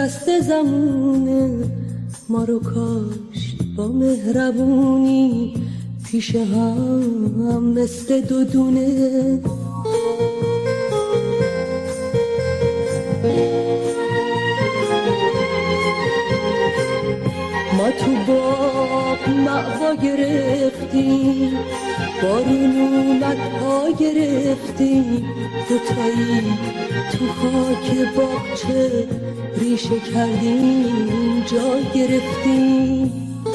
دست زمونه ما رو کاشت با مهربونی پیش هم مثل دو دونه. ما تو باغ مأوا گرفتیم، بارون اومد پا گرفتیم، دوتایی تو خاک باغچه ریشه کردیم جا گرفتیم.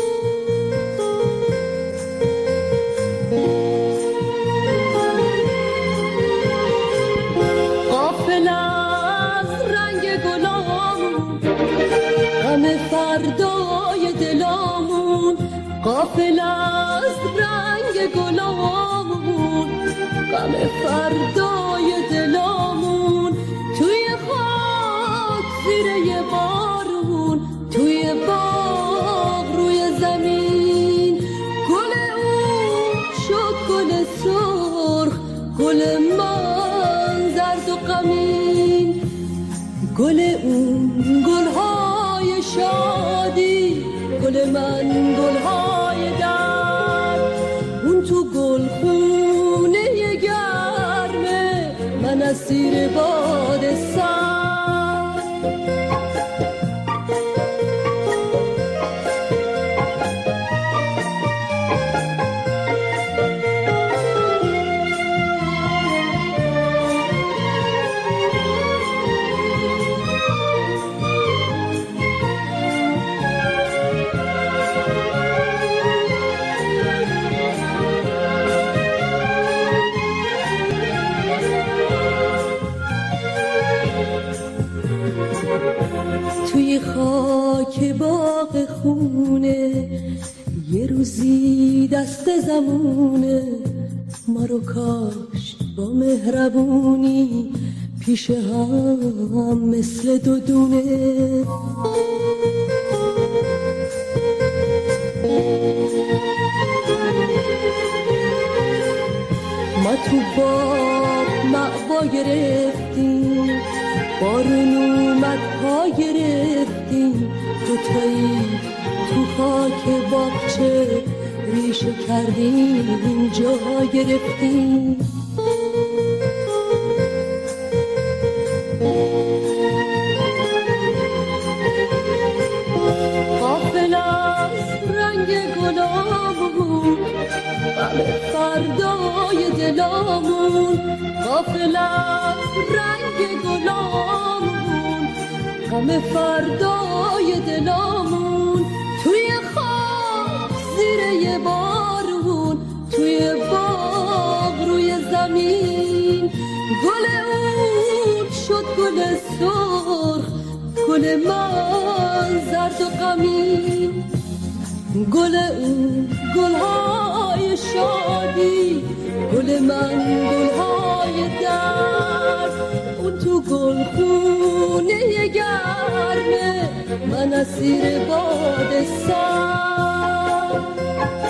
غافل از رنگ گلامون، غم فردای دلامون، غافل از رنگ گلامون، غم فردای دلامون، توی خاک زیر یه بارون، توی باغ روی زمین، گل اون شد گل سرخ، گل من زرد و غمین، گل اون گلهای شادی، گل من گلهای درد، اون تو گلخونه گرمه، من اسیر باد سرد. توی خاک باغ خونه یه روزی دست زمونه ما رو کاشت با مهربونی پیش هم مثل دو دونه. ما تو باغ مأوا گرفتیم، بارون اومد پا گرفتیم، دوتایی تو خاک باغچه ریشه کردیم جا گرفتیم. غافل از رنگ گلامون، غم فردای دلامون، غافل از رنگ گلامون، غم فردای دلامون، توی خاک زیر یه بارون، توی باغ روی زمین، گل اون شد گل سرخ، گل من زرد و غمین، گل اون گلهای شادی، گل من گلهای درد، اون تو گلخونه گرمه، من اسیر باد سرد.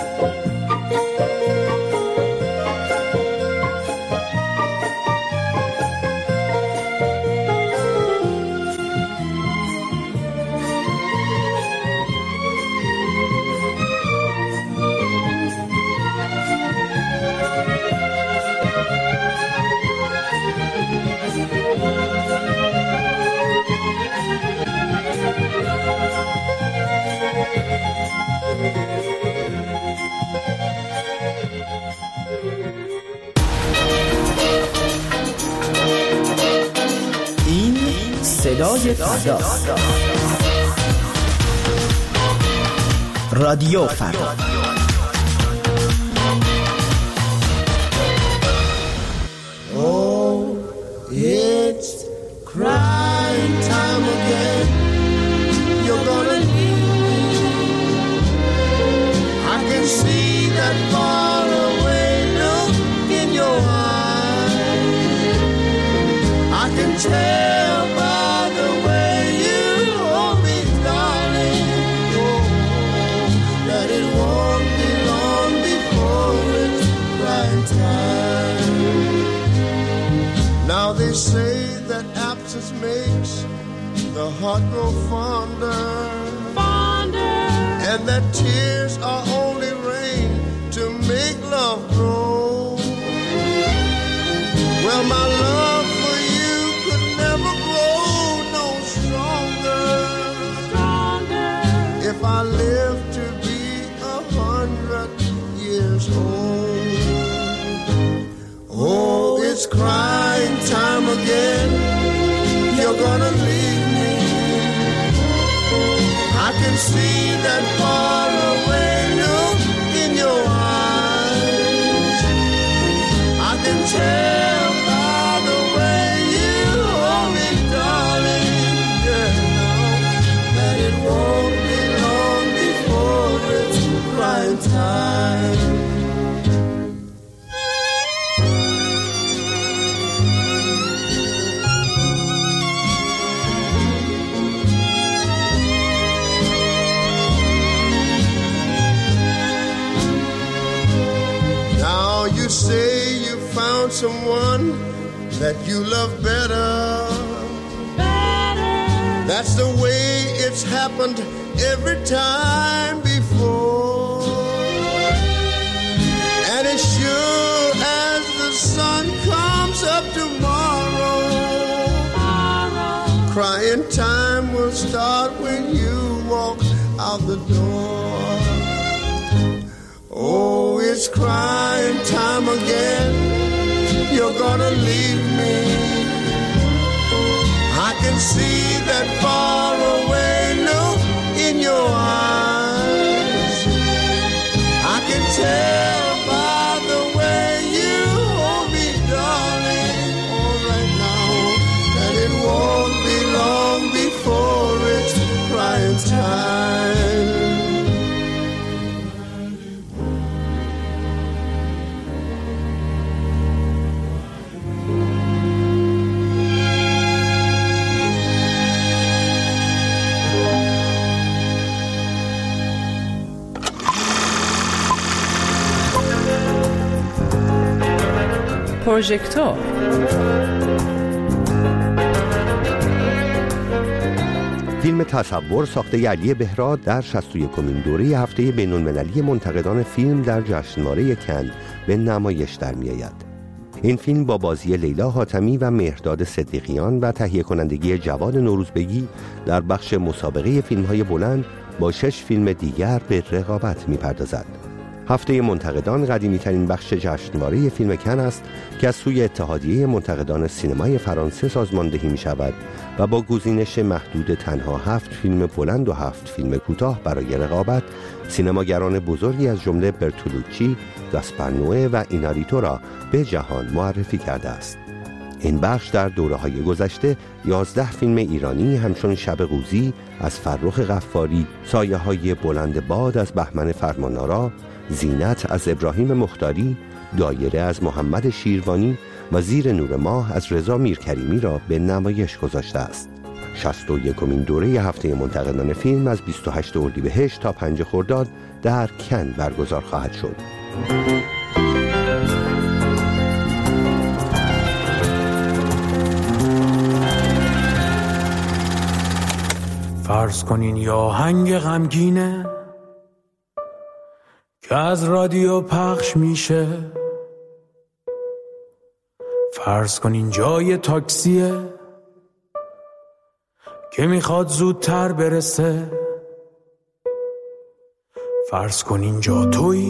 این صدای فردا، رادیو فردا. Oh, it's crying time again. You're gonna leave me. I can see that far away look in your eyes. I can tell by the way you hold me, darling, oh, that it won't be long before it's crying time. Now they say that absence makes the the heart grow fonder, and that tears are only rain to make love grow. Well, my love for you could never grow no stronger if I live to be 100 years old. Oh, it's crying time again. You're gonna leave me. I can see that far away look in your eyes. I can tell by the way you hold me, darling, yeah, that it won't be long before it's crying time. Say you found someone that you love better. That's the way it's happened every time before. And as sure as the sun comes up tomorrow, crying time will start when you walk out the door. Oh, it's crying time again. You're gonna leave me. I can see that far away look in your eyes. I can tell by the way you hold me, darling, all right now, that it won't be long before it's crying time. پروژکتور. فیلم تصور ساخته علی بهراد در 61مین دوره هفته بین‌المللی منتقدان فیلم در جشنواره کن به نمایش در می‌آید. این فیلم با بازی لیلا حاتمی و مهرداد صدیقیان و تهیه کنندگی جواد نوروزبگی در بخش مسابقه فیلم‌های بلند با 6 فیلم دیگر به رقابت می‌پردازد. هفته منتقدان قدیمی‌ترین بخش جشنواره فیلم کن است که از سوی اتحادیه منتقدان سینمای فرانسه سازماندهی می‌شود و با گزینش محدود تنها 7 فیلم بلند و 7 فیلم کوتاه برای رقابت، سینماگران بزرگی از جمله برتولوچی، گاسپر نوئه و ایناریتو را به جهان معرفی کرده است. این بخش در دوره‌های گذشته 11 فیلم ایرانی همچون شب قوزی از فرخ غفاری، سایه‌های بلند باد از بهمن فرمانآرا، زینت از ابراهیم مختاری، دایره از محمد شیروانی و زیر نور ماه از رضا میرکریمی را به نمایش گذاشته است. 61مین دوره هفته منتقدان فیلم از 28 اردیبهشت تا 5 خرداد در کن برگزار خواهد شد. فرض کنین یا آهنگ غمگینه که از رادیو پخش میشه، فرض کنین جای تاکسیه که میخواد زودتر برسه، فرض کنین جا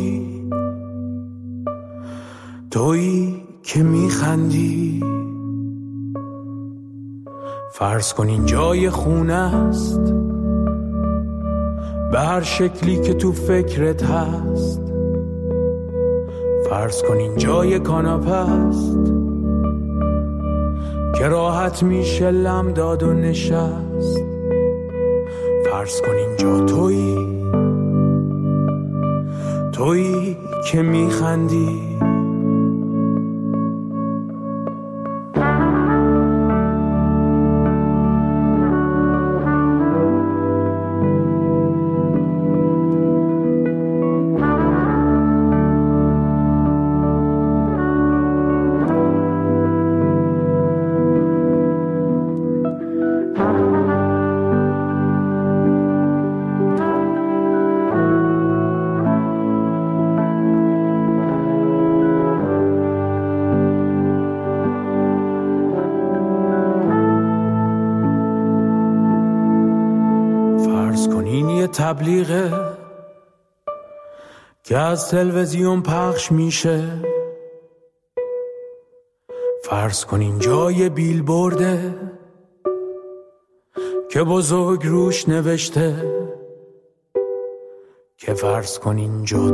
تویی که میخندی، فرض کنین جای خونه است به هر شکلی که تو فکرت هست، فرض کنین جای کاناپه است که راحت میشه لم داد و نشست، فرض کنین جا تویی که میخندی. فرض کنین یه تبلیغه که از تلویزیون پخش میشه، فرض کنین جای بیلبورده که بزرگ روش نوشته که فرض کنین جا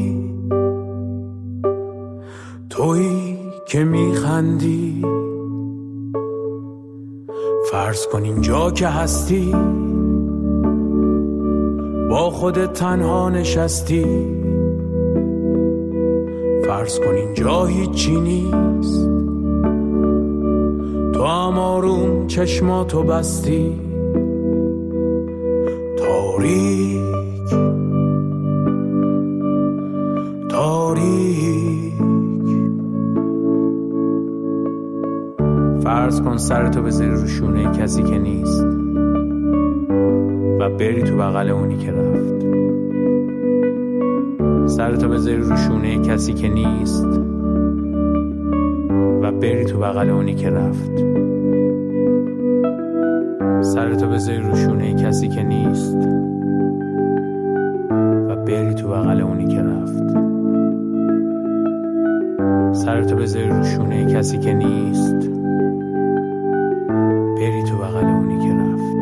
تویی که میخندی، فرض کنین جا که هستی با خودت تنها نشستی، فرض کنین جا هیچی نیست تو هم آروم چشماتو بستی، تاریک فرض کن سرتو بذاری رو شونه کسی که نیست و بری تو بغل اونی که رفت. سرتو بذاری رو شونه کسی که نیست و بری تو بغل اونی که رفت. سرتو بذاری رو شونه کسی که نیست و بری تو بغل اونی که رفت. سرتو بذاری رو شونه کسی که نیست، بری تو بغل اونی که رفت.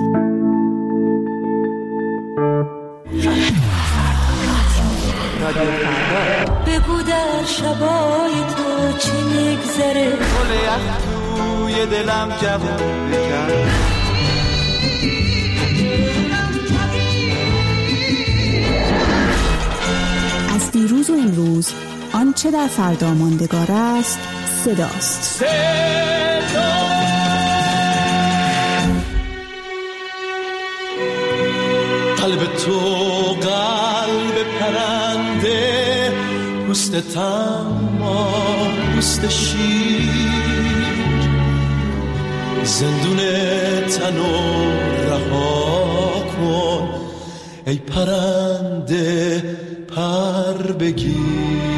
بگو در شبای تو چی میگذره، گل یخ توی دلم جوون بکن. از دیروز و امروز آنچه در فردا ماندگار است صداست. قلب تو قلب پرنده، پوست تما پوست شیر، زندون تنو رها کن ای پرنده پر بگیر.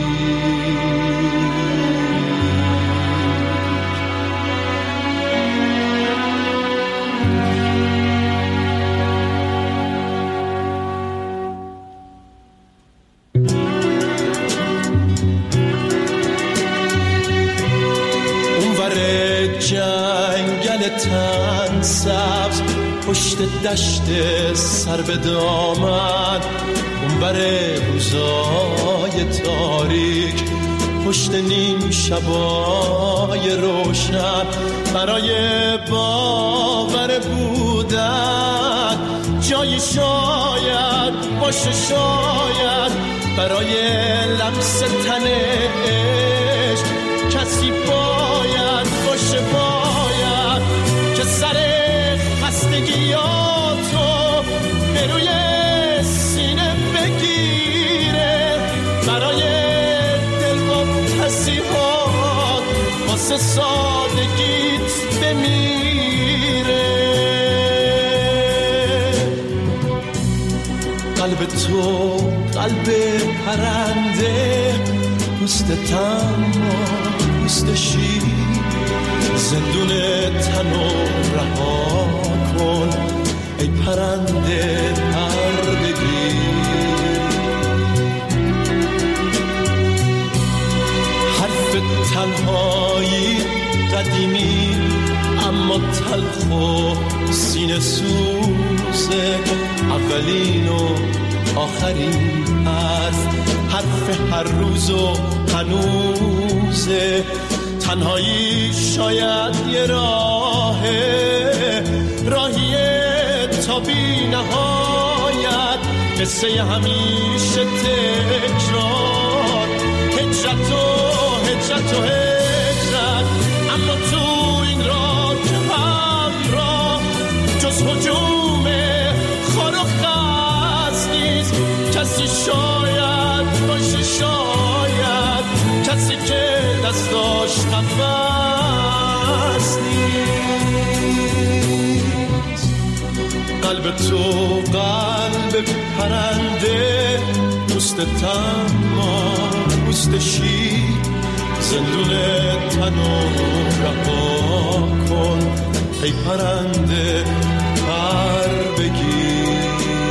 جنگل تن سبز پشت دشت سر به دامن، اونور روزای تاریک پشت نیم شبای روشن، برای باور بودن جایی شاید باشه، شاید برای لمس تن عشق کسی باید باشه، باید که سر خستگیاتو به روی سینه بگیره، برای دلواپسی‌هات واسه سادگیت بمیره. قلب تو قلب پرنده، پوست تما پوست شیر، زندون تنو رها کن ای پرنده پر بگیر. حرف تنهایی قدیمی اما تلخ و سینه سوزه، اولین و آخرین حرف هر روز و هنوزه. تنهایی شاید یه راهیه تا بی نهایت، قصه همیشه تکرار، هجرت و هجرت، اما تو این راه همراه جز هجوم خار و خز نیست کسی، شاید باشه، شاید کسی که دستاش نفس نیست. قلب تو قلب پرنده، پوست تما پوست شیر، زندون تنو رها کن ای پرنده پر بگیر.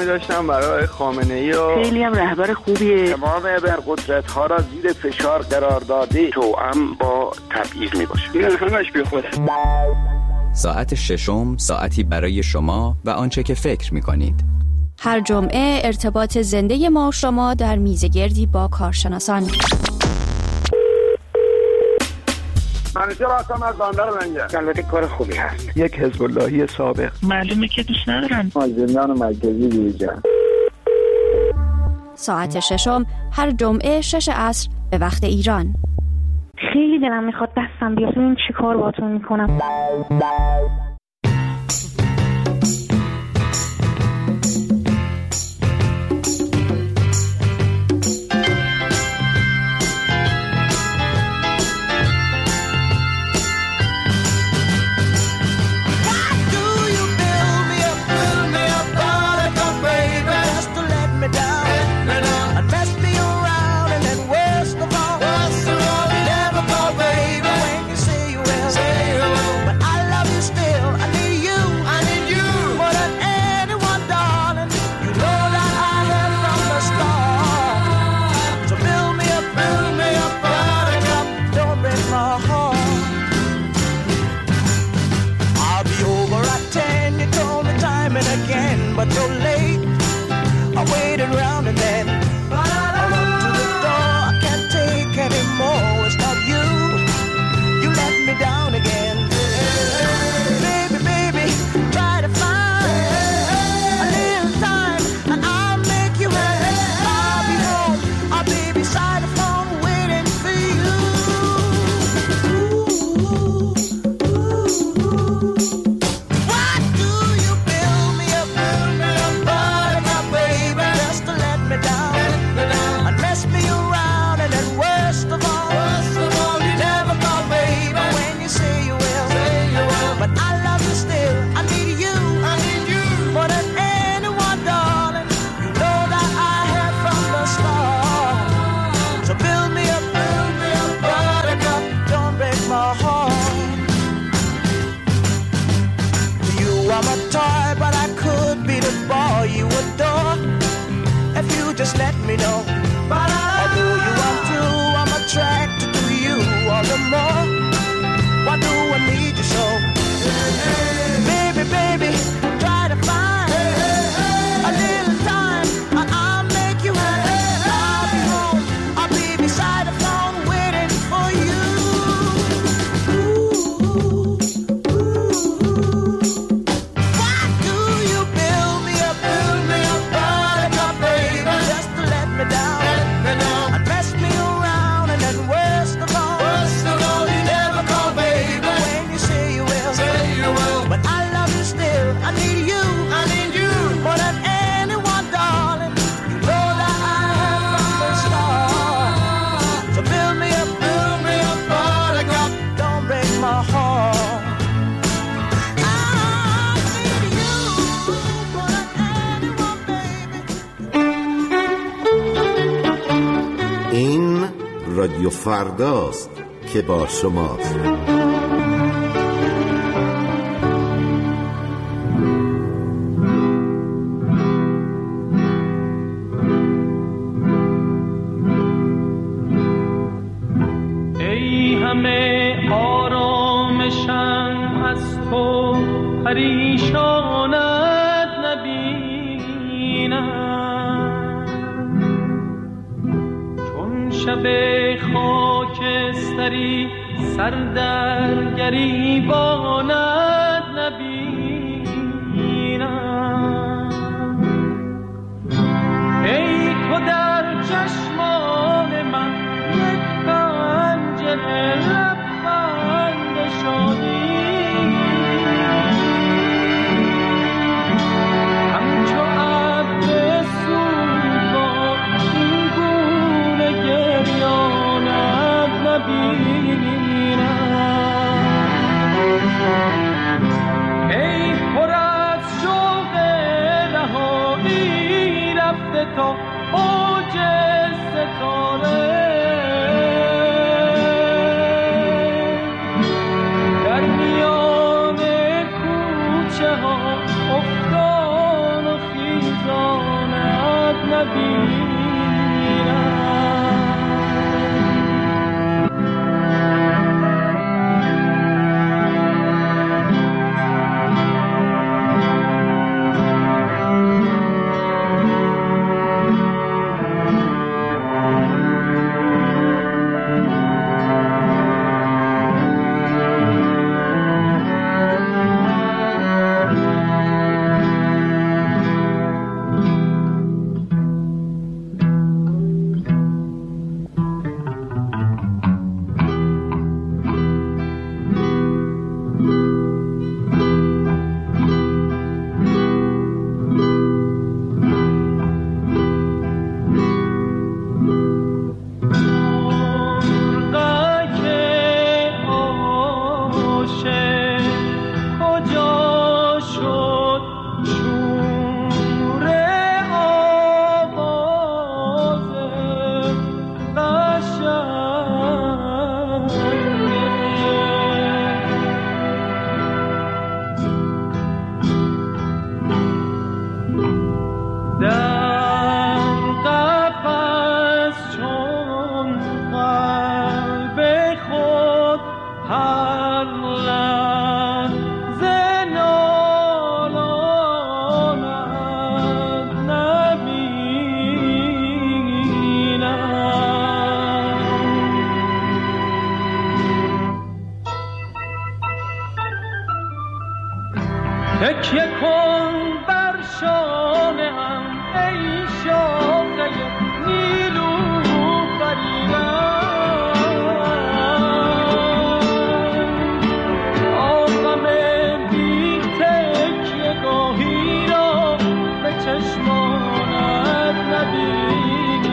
پیامی داشتم برای خامنه‌ای و خیلی هم رهبر خوبیه. تمام ابرقدرت‌ها را زیر فشار قرار داده، توأم با تبعیض میباشه. این همش بیخوده. ساعت ششم، ساعتی برای شما و آنچه که فکر می‌کنید. هر جمعه ارتباط زنده ما و شما در میزگردی با کارشناسان. منیژه راستم از باندار منجه. البته کار خوبی هست. یک حزب اللهی سابق. معلومه که دوست ندارن. زندان مرکزی بیرجان. ساعت ششم هر جمعه 6 عصر به وقت ایران. خیلی دلم میخواد دستم بیاد ببین چی کار باهاتون میکنم. Just let me know. Although you are true, I'm attracted to you all the more. Why do I need you so? Baby, baby, try to find a little time and I'll make you happy. I'll be home, I'll be beside the phone waiting for you. Why do you build me up, buttercup, baby? Just to let me down and mess me around, and then worst of all, you never call, baby. When you say you will, but I love you still. I need you more than anyone, darling. You know that I have from the start. So build me up, buttercup. Don't break my heart. I need you more than anyone, baby. این رادیو فرداست که با شماست. ای همه آرامشم از تو پریشانت نبینم، چون شب خاکستری سر در گریبانت نبینم. ای تو در چشمان من یک پنجره لبخند شادی، همچو ابر سوزا این گونه گریانت نبینم. ای پر از شوق رهایی رفته تا اوج تکیه کن بر شانه‌ام ای شاخه نیلوفریدم، آغم بی تکیه گاهی را به چشمانت نبینم.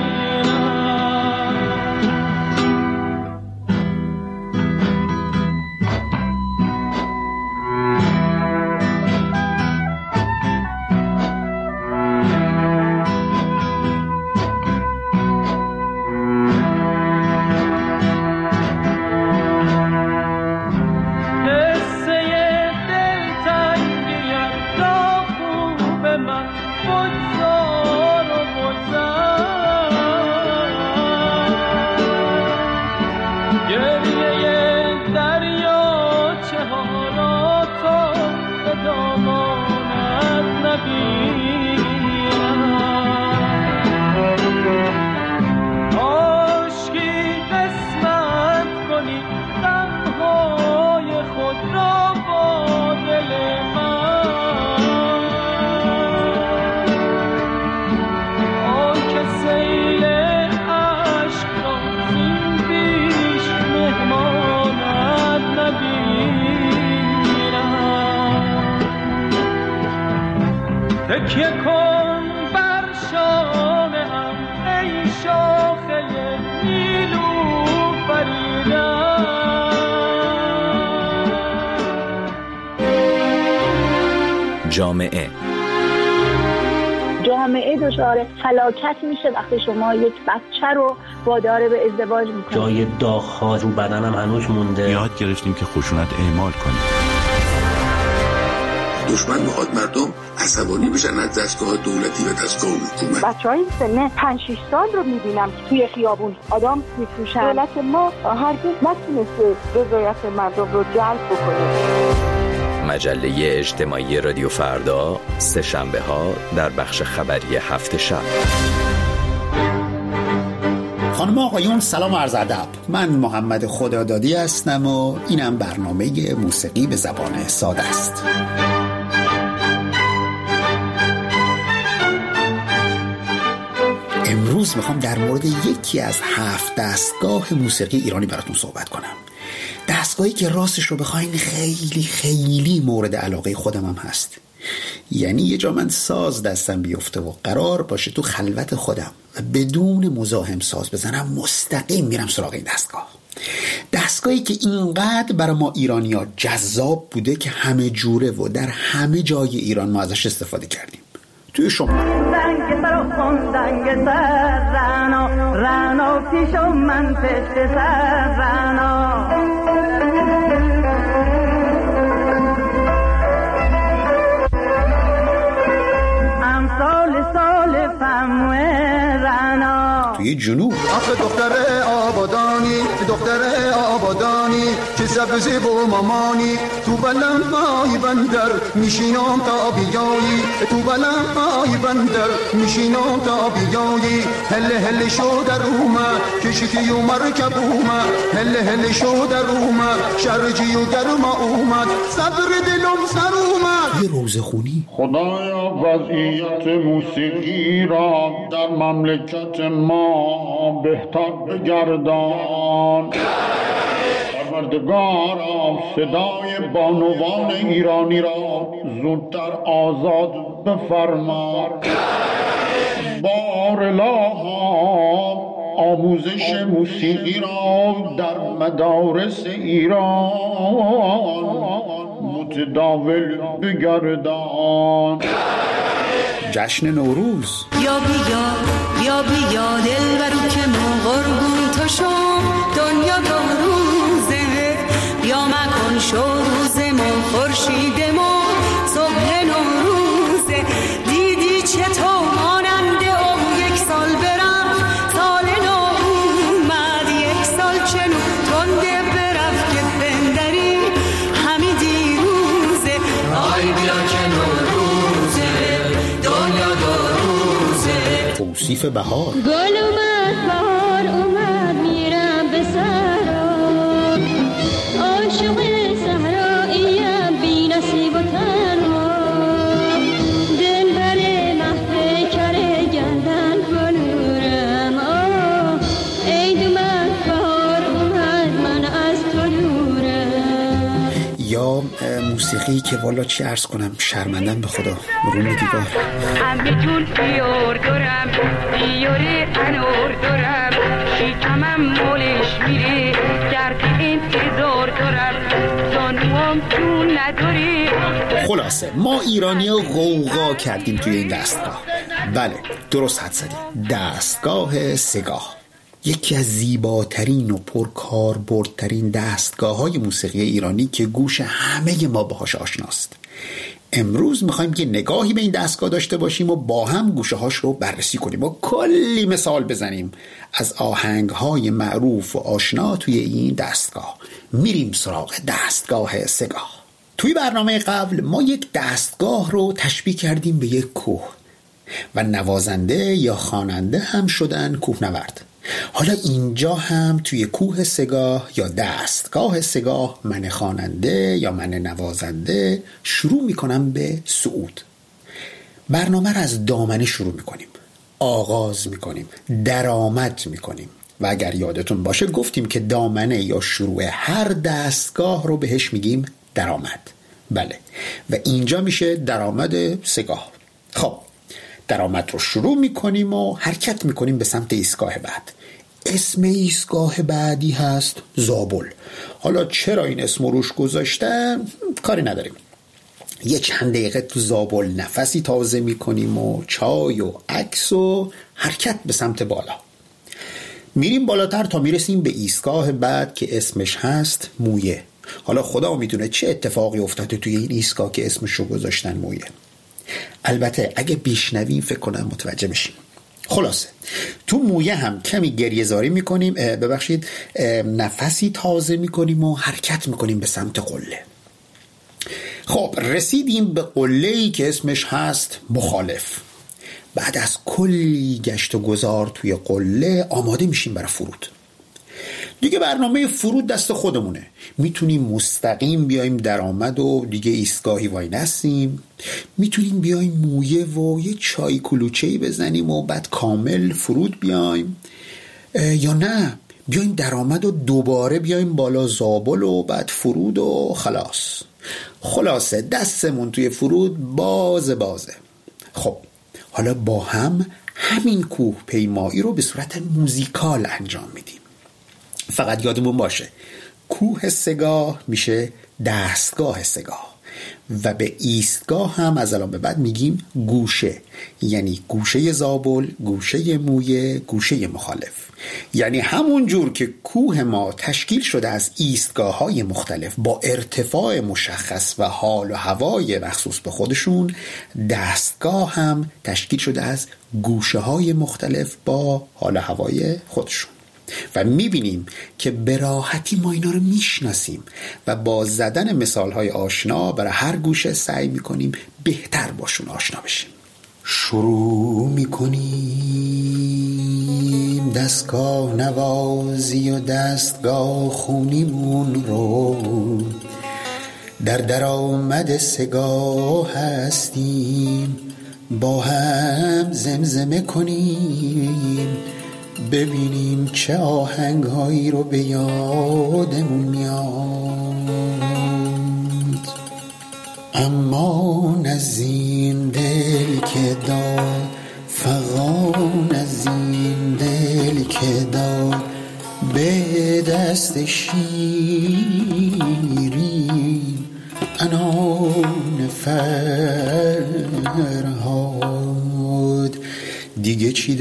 تکیه کن بر شانه‌ام ای شاخه نیلوفریدم. جامعه دچار فلاکت میشه وقتی شما یک بچه رو وادار به ازدواج میکنید. جای داغ‌ها رو بدنم هنوز مونده. یاد گرفتیم که خشونت اعمال کنیم. دشمن میخواد مردم عصبانی بشن از دستگاه دولتی و دستگاه حکومت. بچهای سن 5-6 سال رو میبینم که توی خیابون آدم میفروشن. دولت ما هرگز نتونسته رضایت مردم رو جلب بکنه. مجله اجتماعی رادیو فردا، سه شنبه ها در بخش خبری هفت شب. خانم آقایون سلام و عرض ادب. من محمد خدادادی هستم و اینم برنامه موسیقی به زبان ساده است. امروز میخوام در مورد یکی از 7 دستگاه موسیقی ایرانی براتون صحبت کنم. دستگاهی که راستش رو بخواین خیلی خیلی مورد علاقه خودم هم هست. یعنی یه جا من ساز دستم بیفته و قرار باشه تو خلوت خودم و بدون مزاحم ساز بزنم، مستقیم میرم سراغ این دستگاهی که اینقدر برای ما ایرانی‌ها جذاب بوده که همه جوره و در همه جای ایران ما ازش استفاده کردیم. توی شما زنگ سر و زنگ سر رنا پیش و من پشت سر رنا امسال سال فموه رنا توی جنوب آخه دختر آبادانی چه سبزی و مامانی تو بلندهای بندر میشینم تا بیایی تو بلندهای بندر میشینم تا بیایی هله شو در اومد کشتی و مرکب اومد هله شو در اومد شرجی و گرم اومد صبر دلم سر اومد. یه روزخونی خدایا وضعیت موسیقی را در مملکت ما بهتر بگردان. پروردگارا صدای بانوان ایرانی را زودتر آزاد بفرما. بار الها آموزش موسیقی را در مدارس ایران متداول بگردان. جشن نوروز بیا دلبرو که ما قربون تو شو دنیا دو روزه بیا مکن شو روز ما خورشید ما صبح نوروزه دیدی چطور ماننده او یک سال برم سال نو اومد یک سال چنو تنده برفت که بندری همی دیروزه آی بیا که نوروزه دنیا دو روزه. توصیف بهار گل اومد بهار اومد میرم به صحرا عاشق صحراییم بی نصیب و تنها یا موسیقی که والا چی عرض کنم، شرمندم به خدا، روم دیوار. همه جون بیار دارم، بیاره انار دارم، شیطمم مالش میره، درد انتظار دارم، زانوام جون نداره. خلاصه ما ایرانی ها غوغا کردیم توی این دستگاه. بله درست حد زدیم، دستگاه سگاه، یکی از زیباترین و پرکاربردترین دستگاه‌های موسیقی ایرانی که گوش همه ما باهاش آشناست. امروز میخوایم که نگاهی به این دستگاه داشته باشیم و با هم گوشه‌هاش رو بررسی کنیم و کلی مثال بزنیم از آهنگ‌های معروف و آشنا توی این دستگاه. میریم سراغ دستگاه سگاه. توی برنامه قبل ما یک دستگاه رو تشبیه کردیم به یک کوه و نوازنده یا خواننده هم شدن کوهنورد. حالا اینجا هم توی کوه سگاه یا دستگاه سگاه من خواننده یا من نوازنده شروع میکنم به صعود. برنامه رو از دامنه شروع میکنیم، آغاز میکنیم، درآمد میکنیم و اگر یادتون باشه گفتیم که دامنه یا شروع هر دستگاه رو بهش میگیم درآمد. بله و اینجا میشه درآمد سگاه. خب درآمد رو شروع میکنیم و حرکت میکنیم به سمت ایستگاه بعد. اسم ایستگاه بعدی هست زابل. حالا چرا این اسم روش گذاشتن کاری نداریم. یه چند دقیقه تو زابل نفسی تازه میکنیم و چای و عکس و حرکت به سمت بالا. میریم بالاتر تا میرسیم به ایستگاه بعد که اسمش هست مویه. حالا خدا میدونه چه اتفاقی افتاده توی این ایستگاه که اسمشو گذاشتن مویه. البته اگه بیشنویم فکر کنم متوجه بشیم. خلاصه تو مویه هم کمی گریه زاری میکنیم، نفسی تازه میکنیم و حرکت میکنیم به سمت قله. خب رسیدیم به قله‌ای که اسمش هست مخالف. بعد از کلی گشت و گذار توی قله آماده میشیم برای فرود. دیگه برنامه فرود دست خودمونه. میتونیم مستقیم بیایم درآمد و دیگه ایستگاهی وای نستیم، میتونیم بیایم مویه و یه چای کلوچه‌ای بزنیم و بعد کامل فرود بیایم، یا نه بیایم درآمد و دوباره بیایم بالا زابل و بعد فرود و خلاص. خلاصه دستمون توی فرود بازه. خب حالا با هم همین کوه پیمایی رو به صورت موزیکال انجام میدیم. فقط یادمون باشه کوه سگاه میشه دستگاه سگاه و به ایستگاه هم از الان به بعد میگیم گوشه، یعنی گوشه زابل، گوشه مویه، گوشه مخالف. یعنی همون جور که کوه ما تشکیل شده از ایستگاه‌های مختلف با ارتفاع مشخص و حال و هوای مخصوص به خودشون، دستگاه هم تشکیل شده از گوشه‌های مختلف با حال و هوای خودشون. و میبینیم که به راحتی ما اینا رو میشناسیم و با زدن مثالهای آشنا برای هر گوشه سعی میکنیم بهتر باشون آشنا بشیم. شروع میکنیم دستگاه نوازی و دستگاه خونیمون رو، در درآمد سگاه هستیم، با هم زمزمه کنیم، ببینیم چه آهنگ‌هایی رو به یادمون میاد. اما از این دل که داد، فغان از این دل که داد، به دست شیرین انان فرهاد. دیگه چی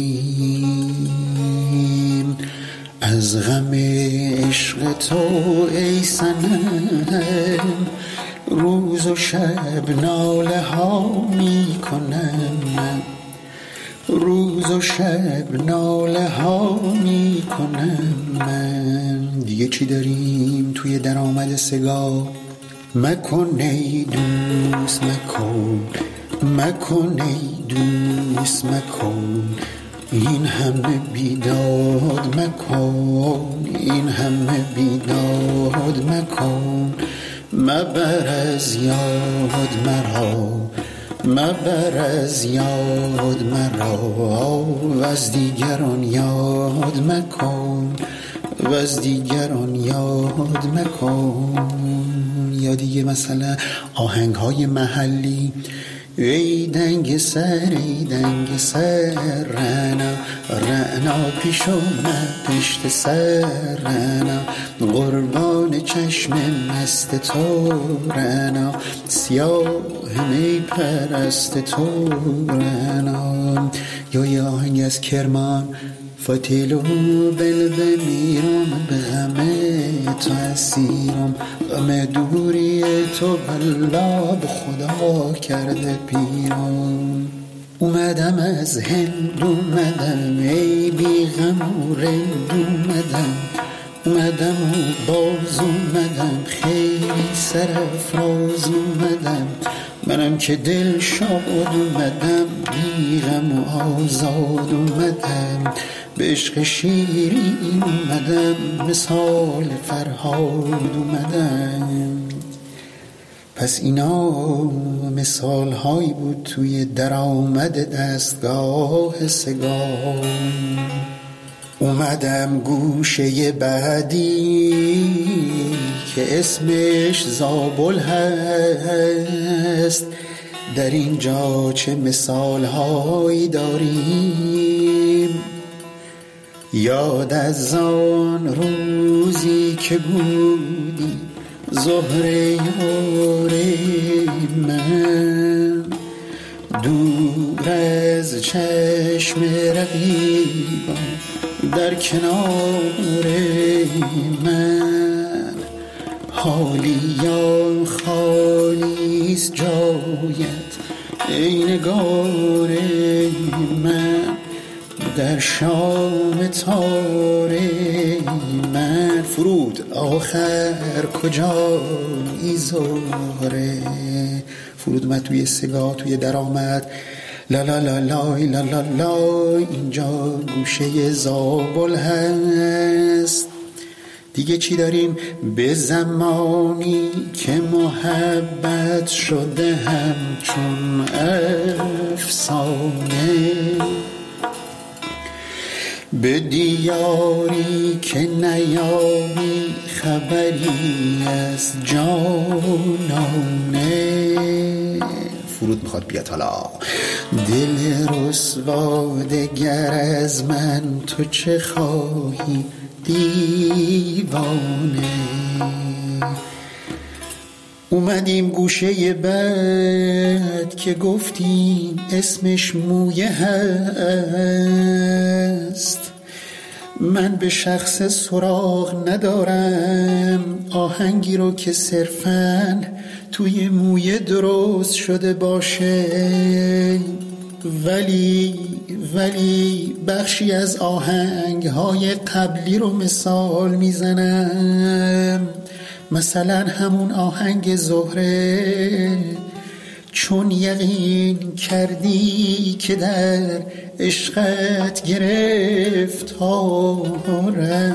داریم از غم عشق تو ای صنم؟ روز و شب ناله ها می کنم، روز و شب ناله ها می کنم من. دیگه چی داریم توی درآمد سگاه؟ مکن ای دوست مکن، مکن ای دوست مکن، این همه بیداد مکن، این همه بیداد مکن. مبر از یاد مرا، مبر از یاد مرا، و از دیگران یاد مکن، و از دیگران یاد مکن. یا دیگه مثلا آهنگ‌های محلی، ای دنگ سر رنا رنا پیش اومد پشت سر رنا، قربان چشم مست تو رنا، سیاه می پرست تو رنا. یا یه آهنگ از کرمان، فتیلو بلبه میرم به همه تو اسیرم، غم دوری تو بلا به خدا کرده پیرم. اومدم از هند اومدم ای بی غم و رند اومدم و باز اومدم خیلی سرافراز اومدم، منم که دل شاد اومدم بی غم و آزاد اومدم، به عشق شیرین اومدم مثال فرهاد اومدم. پس اینا مثال هایی بود توی درآمد دستگاه سگاه. اومدم گوشه بعدی که اسمش زابل هست، در اینجا چه مثال هایی داریم. یاد از آن روزی که بودی زهره یار من، دور از چشم رقیبان در کنار من، حالی یا خالیست جایت ای نگار من، در شام تار من. فرود آخر کجایی زهره، فرود من توی سگاه توی درآمد، لا لا لا لای لا لا لای، اینجا گوشه زابل هست. دیگه چی داریم؟ به زمانی که محبت شده همچون افسانه، به دیاری که نیابی خبری از جانانه. فرود میخواد بیاد حالا، دل رسوا دگر از من تو چه خواهی دیوانه. اومدیم گوشه بعد که گفتیم اسمش مویه هست، من به شخص سراغ ندارم آهنگی رو که صرفاً توی مویه درست شده باشه، ولی بخشی از آهنگ‌های قبلی رو مثال میزنم، مثلا همون آهنگ زهره، چون یقین کردی که در عشقت گرفتارم،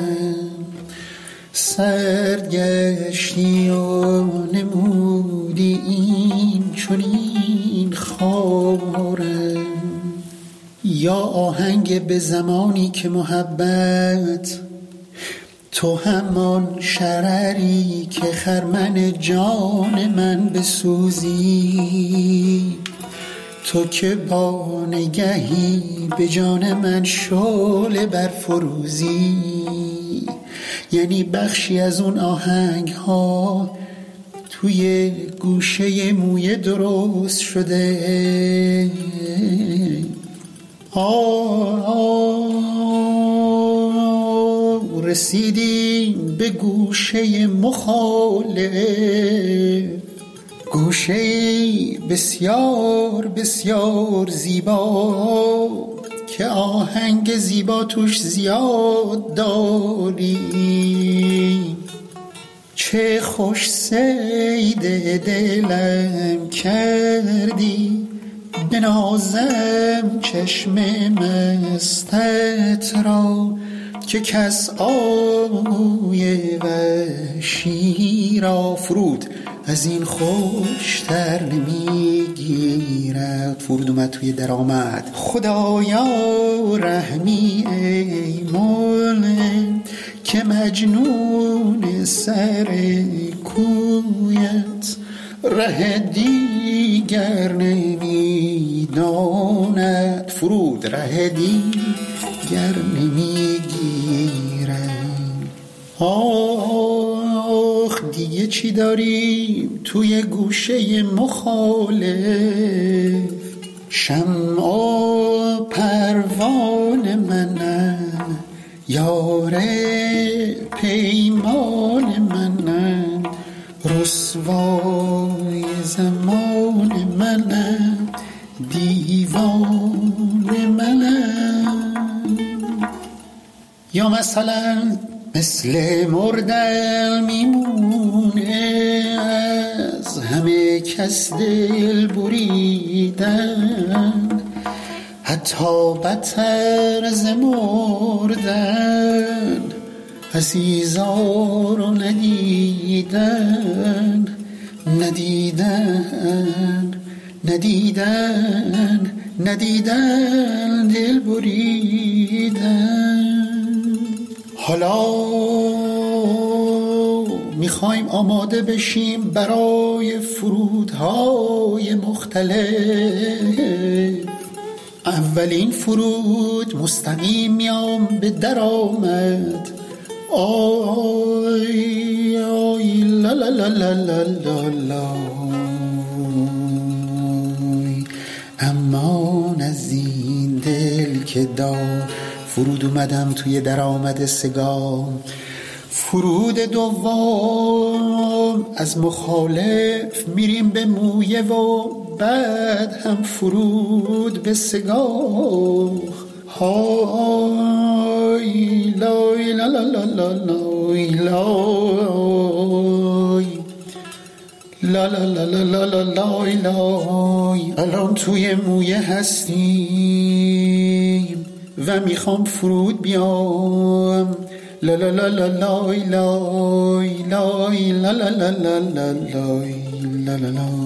سرگشتی و نمودی این چنین خارم. یا آهنگ به زمانی که محبت تو همان شرری که خرمن جان من بسوزی، تو که با نگهی به جان من شعله برفروزی. یعنی بخشی از اون آهنگ ها توی گوشه مویه درست شده. رسیدیم به گوشه مخالف، گوشه بسیار بسیار زیبا که آهنگ زیبا توش زیاد داری. چه خوش صید دلم کردی، بنازم چشم مستت را که کس آوی وحشی را فرود از این خوشتر نمیگیرد. فرود اومد توی درآمد، خدایا رحمی ای مولا که مجنون سر کوی رویت ره دیگر نمیداند. فرود ره دیگر نمیگیرد. آخ دیگه چی داریم توی گوشه مخالف؟ شمع پروان منه، یار پیمان منه، رسوای زمان منه، دیوان منه. یا مثلا مثل مردن میمونه، از همه کس دل بریدن، حتی بدتر ز مردن، عزیزا رو ندیدن، ندیدن، ندیدن، ندیدن، دل بریدن. حالا میخوایم آماده بشیم برای فرودهای مختلف. اولین فرود مستقیم میام به در آمد. آی آی لا لا لا لا لا لا لا. امان از این دل که دار. فرود اومدم توی درآمد سگام. فرود دوم از مخالف میریم به مویه و بعد هم فرود به سگاه. های لای لا لا لا لا لای لا لا لا لا لا لا لای لای. الان توی مویه هستیم و میخوام فرود بیام. لا لا لا لا لای لای لای لا لا لا لا لا لای لا لا لا.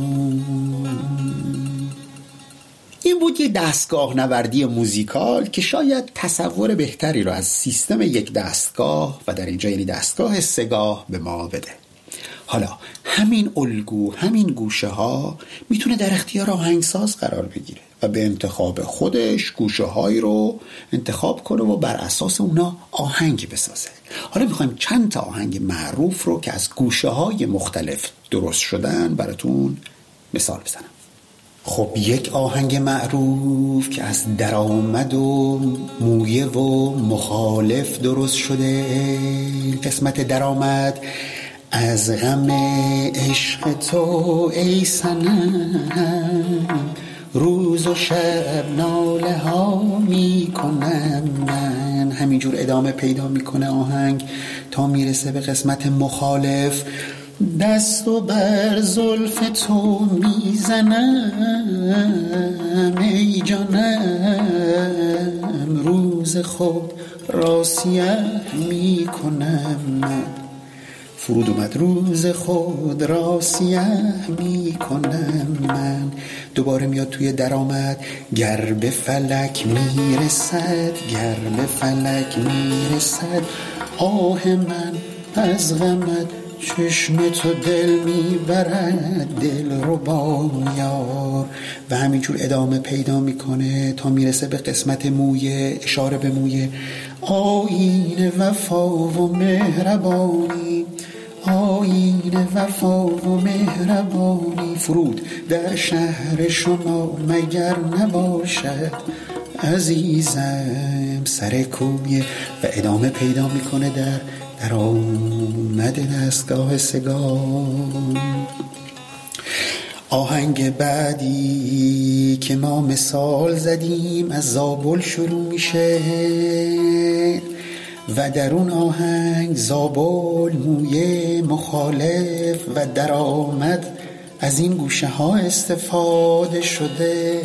این بود یه دستگاه نوردی موزیکال که شاید تصور بهتری رو از سیستم یک دستگاه و در اینجا یعنی دستگاه سه‌گاه به ما بده. حالا همین الگو، همین گوشه ها میتونه در اختیار آهنگساز قرار بگیره و به انتخاب خودش گوشه هایی رو انتخاب کنه و بر اساس اونا آهنگی بسازه. حالا میخوایم چند تا آهنگ معروف رو که از گوشه های مختلف درست شدن براتون مثال بزنم. خب یک آهنگ معروف که از درآمد و مویه و مخالف درست شده. قسمت درآمد: از غم عشق تو ای صنم، روز و شب ناله ها می کنم من. همینجور ادامه پیدا میکنه آهنگ تا میرسه به قسمت مخالف: دست و بر زلف تو میزنم ای جانم، روز خود را سیاه میکنم من. فرود اومد: روز خود را سیاه میکنم من. دوباره میاد توی درآمد: گر به فلک میرسد، گر به فلک میرسد آه من از غمت، چشم تو دل میبرد دل رو با یار. و همینجور ادامه پیدا میکنه تا میرسه به قسمت مویه. اشاره به مویه: آیین وفا و مهربانی، آیین وفا و مهربانی. فرود: در شهر شما مگر نباشد عزیزم سر کویه. و ادامه پیدا میکنه در آمد دستگاه سه‌گاه. آهنگ بعدی که ما مثال زدیم از زابل شروع میشه و در اون آهنگ زابل، مویه، مخالف و درآمد از این گوشه ها استفاده شده.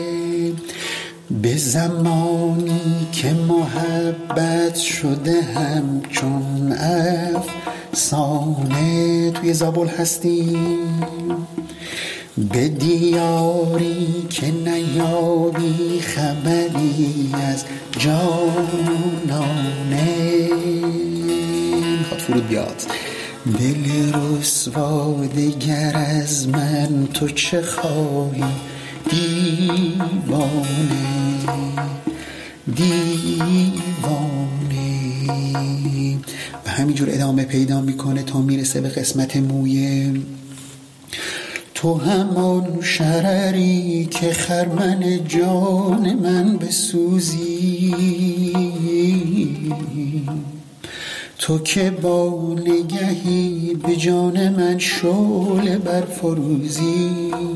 به زمانی که محبت شده همچون افسانه توی زابل هستیم، به دیاری که نیابی خبری از جانانه. میخواد فرود بیاد: دل رسوا دگر از من تو چه خواهی دیوانه و همینجور ادامه پیدا میکنه تا میرسه به قسمت مویه. تو همان شرری که خرمن جان من بسوزی، تو که با نگهی به جان من شعله برفروزی،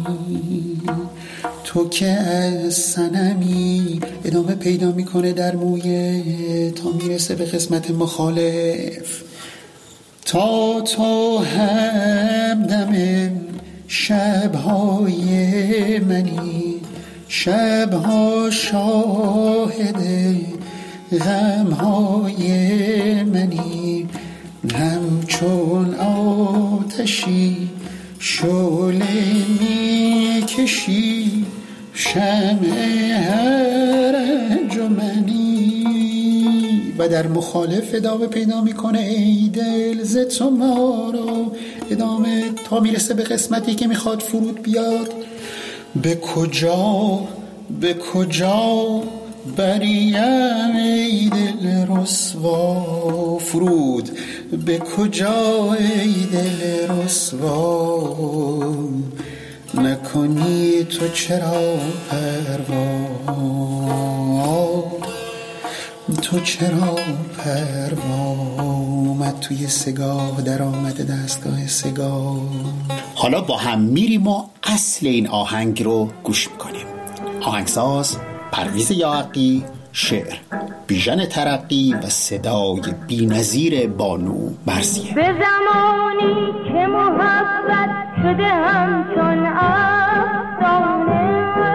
تو که از صنمی ادامه پیدا میکنه در مویه تا میرسه به قسمت مخالف. تا تو همدم شبهای منی، شبها شاهد غمهای منی، همچون آتشی شعله میکشی شمع هر انجمنی. و در مخالف ادامه پیدا میکنه ای دل ز تو ما رو، ادامه تا میرسه به قسمتی که میخواد فرود بیاد. به کجا بریم ای دل رسوا، فرود به کجا ای دل رسوا، نکنی تو چرا پروا اومد توی سگاه، در آمده دستگاه سگاه. حالا با هم میریم و اصل این آهنگ رو گوش میکنیم. آهنگساز پرویز یاحقی، شعر بیژن ترقی و صدای بی‌نظیر بانو مرضیه. به زمانی که محبت شده همچون افسانه،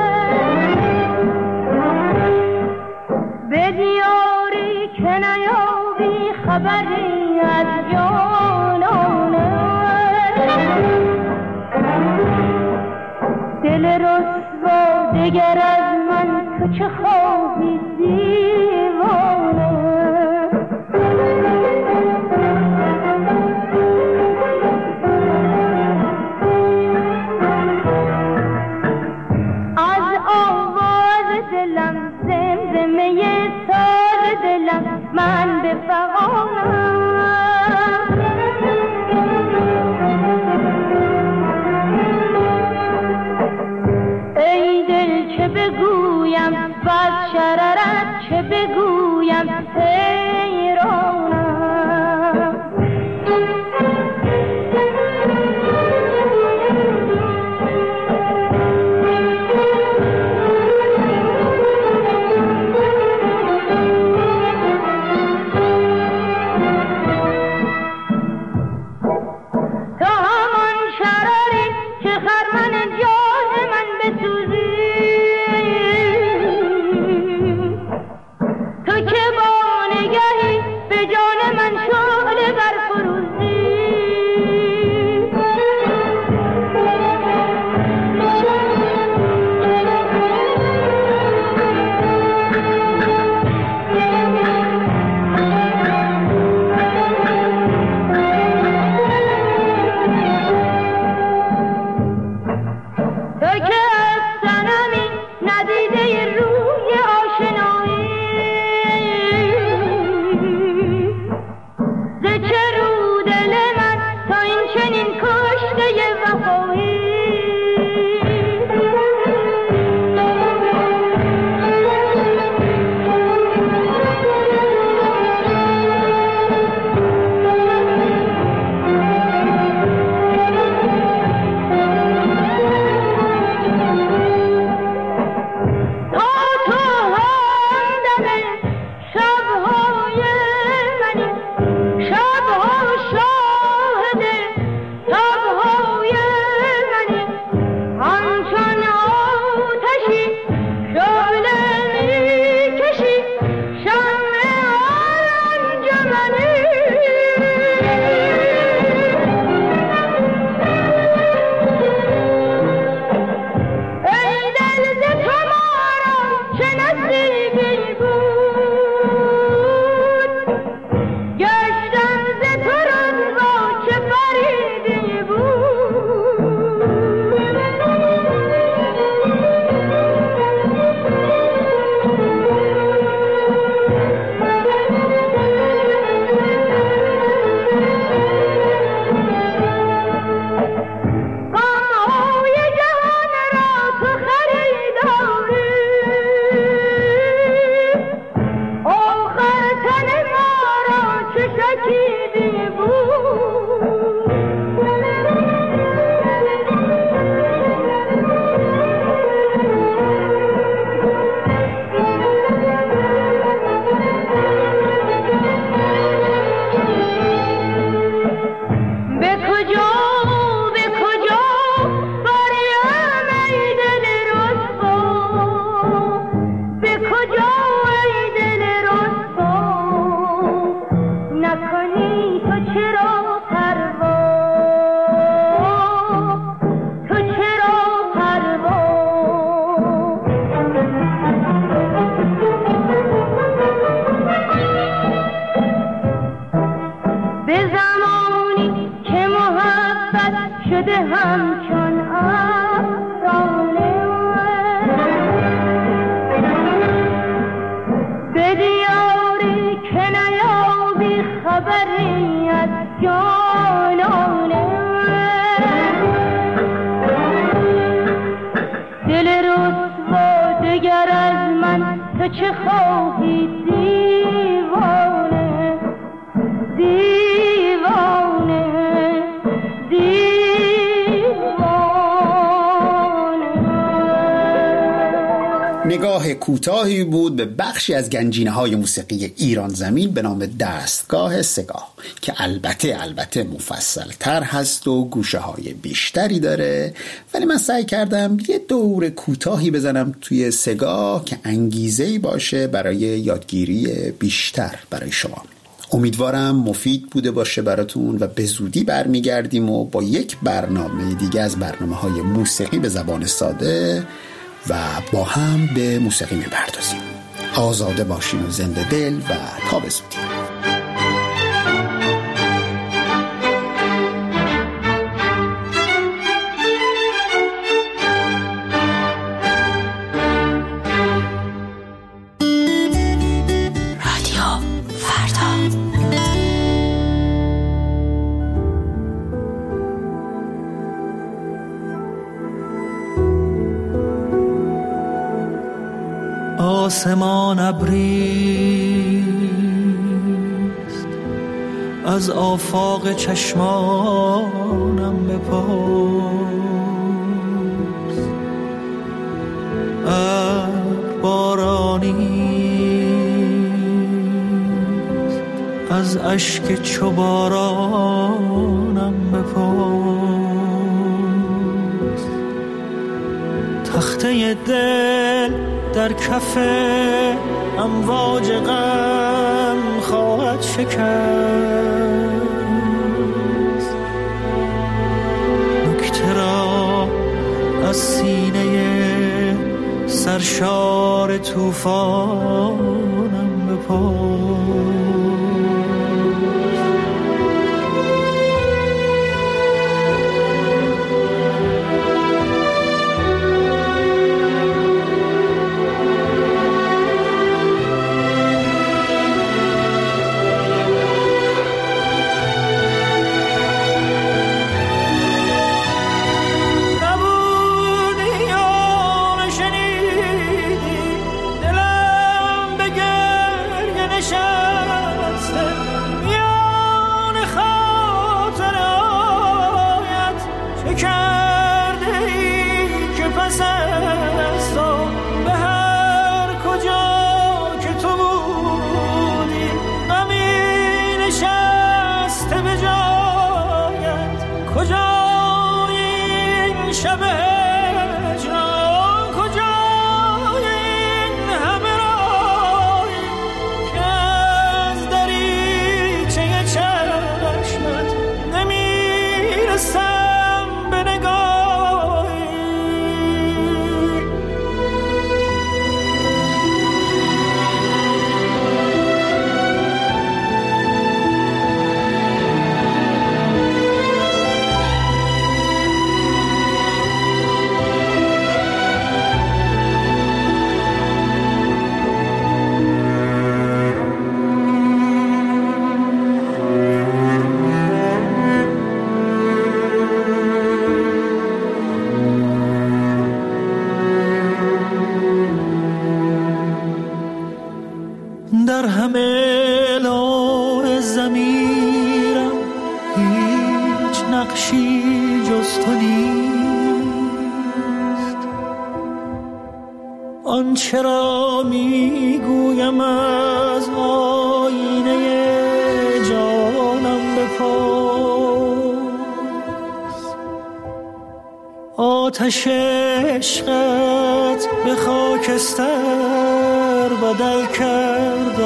به دیاری که نیابی خبری از جانانه، دل رسوا دگر از من تو چه خواهی دیوانه. از آواز دلم زمزمه تار دلم من بفغانم، ای دل چه بگویم بس شررت چه بد شده همچون افسانه به دیاری که نیابی خبری از جانانه دل رسوا دگر از من تو چه خواهی دیوانه دیوانه نگاه کوتاهی بود به بخشی از گنجینه‌های موسیقی ایران زمین به نام دستگاه سگاه که البته مفصل‌تر هست و گوشه‌های بیشتری داره، ولی من سعی کردم یه دور کوتاهی بزنم توی سگاه که انگیزه‌ای باشه برای یادگیری بیشتر برای شما. امیدوارم مفید بوده باشه براتون و به زودی برمیگردیم و با یک برنامه دیگه از برنامه‌های موسیقی به زبان ساده و با هم به موسیقی میپردازیم. آزاده باشین و زنده دل و تا به زودی. آسمان ابریست از آفاق چشمانم بپرس، بارانیست از اشک چو بارانم بپرس، تخته دل در کف امواج غم خواهد شکست، نکته را از سینه سرشار طوفانم بپرس. در همه لوح ضمیرم هیچ نقشی جز تو نیست، آنچه را میگویم از آینه جانم بپرس، آتش عشقت به خاکستر بدل کرد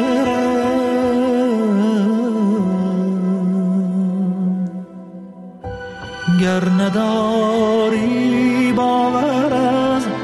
آخرم، گر نداری باور از